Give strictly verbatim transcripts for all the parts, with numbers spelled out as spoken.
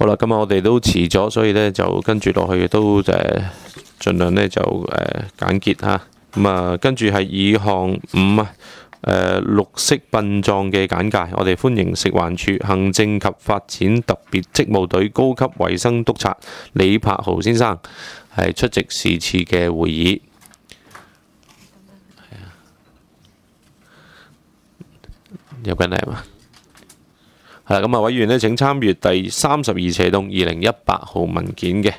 好啦，今日我哋都遲咗，所以咧就跟住落去都誒盡量咧就誒簡潔嚇。咁啊，跟住係議項五啊，誒綠色殯葬嘅簡介。我哋歡迎食環署行政及發展特別職務隊高級衛生督察李柏豪先生係出席是次嘅會議。入緊嚟係嘛？係啦，咁啊，委員呢請參閱第三十二斜棟二零一八號文件嘅。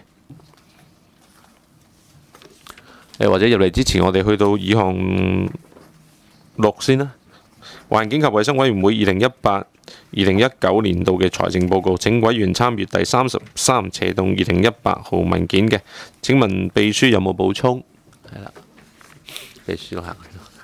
誒，或者入嚟之前，我哋去到議項六先啦。環境及衞生委員會二零一八、二零一九年度嘅財政報告，請委員參閱第三十三斜棟二零一八號文件嘅。請問秘書有冇補充？係啦，秘書行。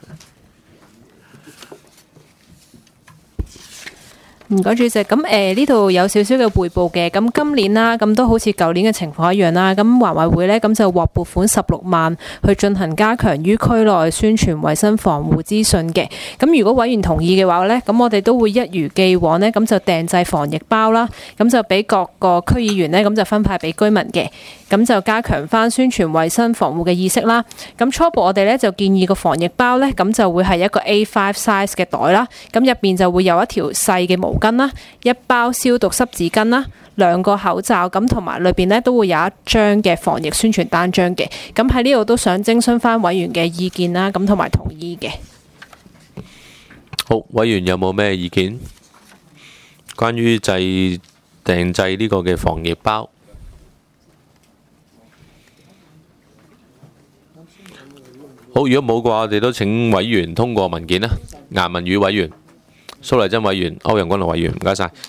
唔該，主席。咁誒呢度有少少嘅匯報嘅。咁今年啦，咁都好似舊年嘅情況一樣啦。咁環委會呢，咁就獲撥款十六萬去進行加強於區內宣傳衞生防護資訊嘅。咁如果委員同意嘅話呢，咁我哋都會一如既往呢，咁就訂製防疫包啦。咁就俾各個區議員呢，咁就分派俾居民嘅。咁就加強翻宣傳衞生防護嘅意識啦。咁初步我哋呢，就建議個防疫包呢，咁就會係一個 A 五 size 嘅袋啦。咁入邊就會有一條細嘅毛巾啦，一包消毒濕紙巾啦，兩個口罩，咁同埋裏邊呢都會有一張嘅防疫宣傳單張嘅。咁喺呢度都想徵詢翻委員嘅意見啦，咁同埋同意嘅。 好，委員有冇咩意見？關於製訂製呢個嘅防疫包？好，如果冇嘅話，我哋都請委員通過文件啦。顏汶羽委員、蘇麗珍委員、歐陽君豪委員，唔該晒。